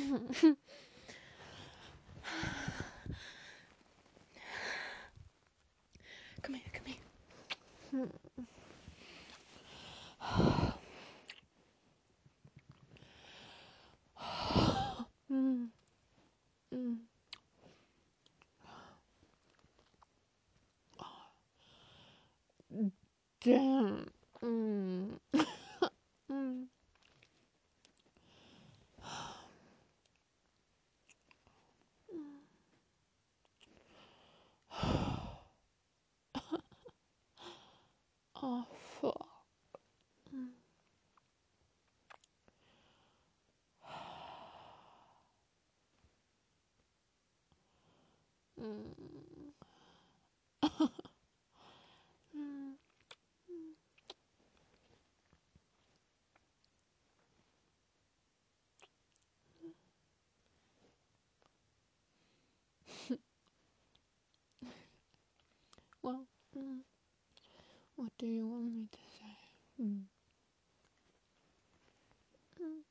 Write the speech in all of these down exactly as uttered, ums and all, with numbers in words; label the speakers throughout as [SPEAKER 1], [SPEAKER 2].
[SPEAKER 1] Come here, come here. Mm. Mm. Damn. Mm. Mm. Oh, fuck. Mm. Mm. Mm. Well, mm. What do you want me to say? Mm. Mm.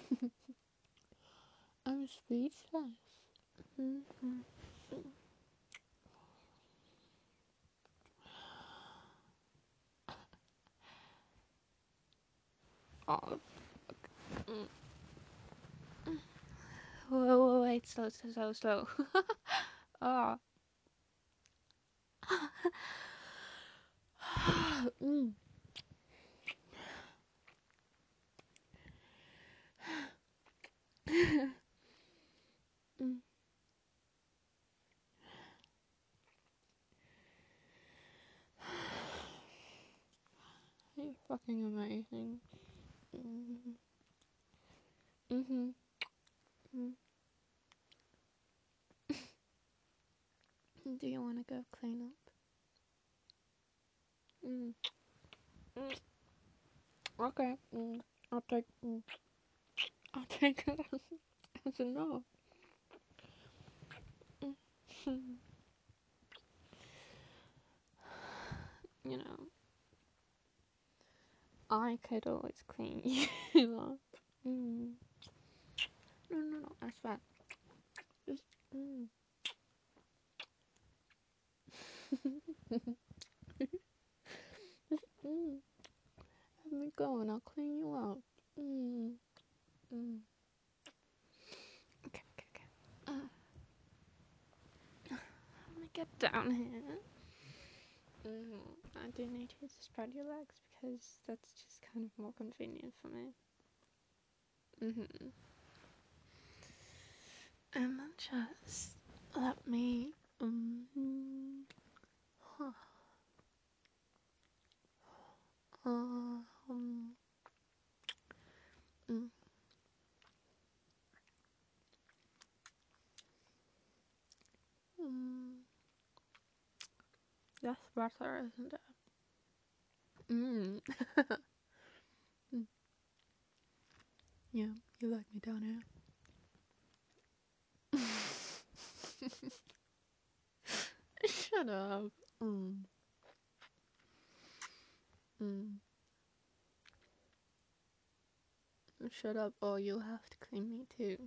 [SPEAKER 1] I'm speechless. Mm. Mm. Oh. Mm. Whoa, whoa, wait, slow, slow, slow, slow. Oh. Mm. Mm. You're fucking amazing. Mm. Mhm. Mm. Do you want to go clean up? Mm. Mm. Okay. Mm. I'll take. Mm. I'll take it as a no. Mm. You know, I could always clean you up. Mm. No, no, no. That's fine. Just. Mm. Just. Mm. Let me go and I'll clean you up. Mm. Mm. Okay, okay, okay. Uh, let me get down here. Mm. I do need you to spread your legs because that's just kind of more convenient for me. Mhm. And then just let me. Um. Huh. Uh, um. Mm. Um. That's better, isn't it? Mm. Mm. Yeah, you like me down here. Shut up. Mm. Mm. Shut up, or you'll have to clean me too.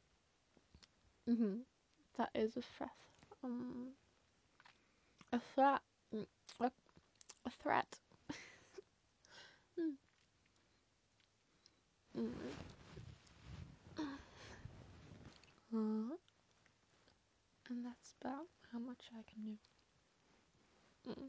[SPEAKER 1] Mhm. That is a threat. Um. A threat. Mm. A, a threat. Mm. Mm. Uh, and that's about how much I can do. Mm.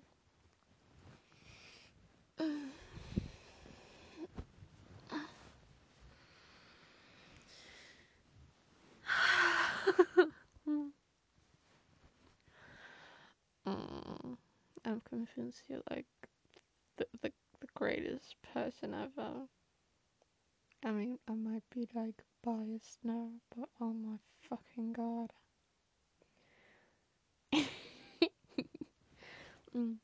[SPEAKER 1] Mm. I'm convinced you're like the, the the greatest person ever. I mean, I might be like biased now, but oh my fucking god. Mm.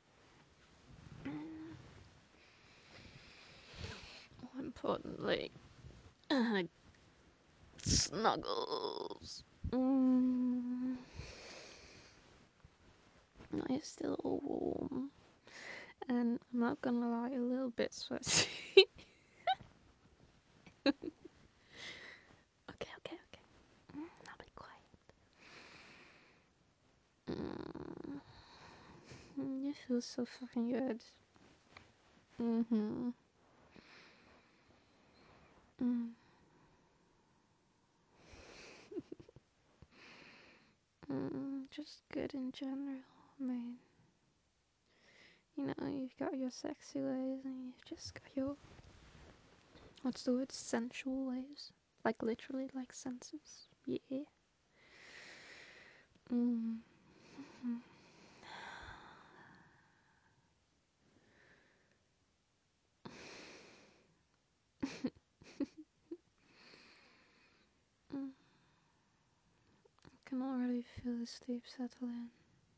[SPEAKER 1] More importantly, uh, snuggles. Mm. You're still all warm, and I'm not gonna lie, a little bit sweaty. Okay, okay, okay. feels so fucking good. Mm-hmm. Mm. Mm, just good in general. I mean, you know, you've got your sexy ways and you've just got your, what's the word, sensual ways. Like literally, like senses. Yeah. Mm. Mm. Mm. I can already feel the sleep settle in.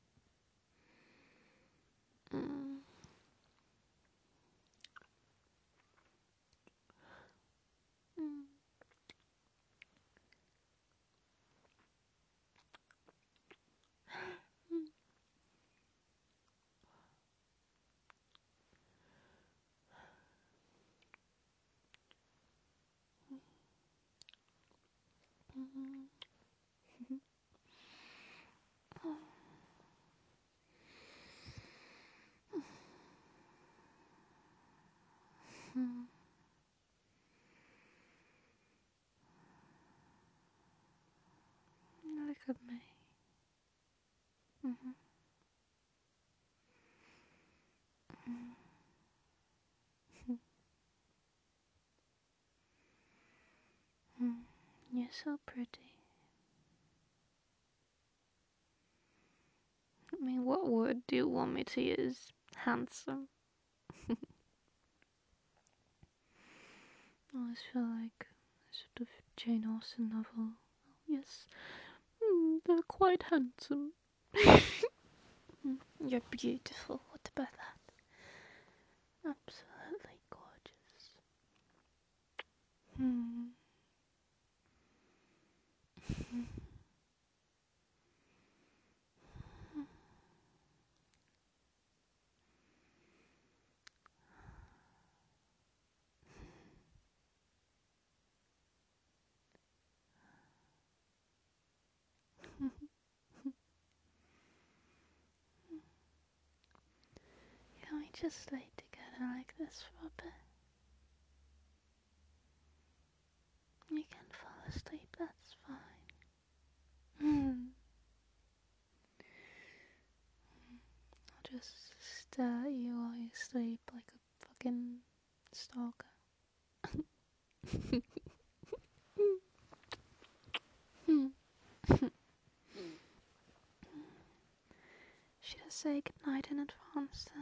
[SPEAKER 1] Mm. Mm. Mm. Mm. Look at me. Mm-hmm. Mm. Mm. You're so pretty. I mean, what word do you want me to use? Handsome. I always feel like a sort of Jane Austen novel. Yes, mm, they're quite handsome. Mm, you're beautiful. What about that? Absolutely gorgeous. Mm. Can we just lay together like this for a bit? You can fall asleep, that's fine. Mm. I'll just stare at you while you sleep like a fucking stalker. Hmm. Should I say goodnight in advance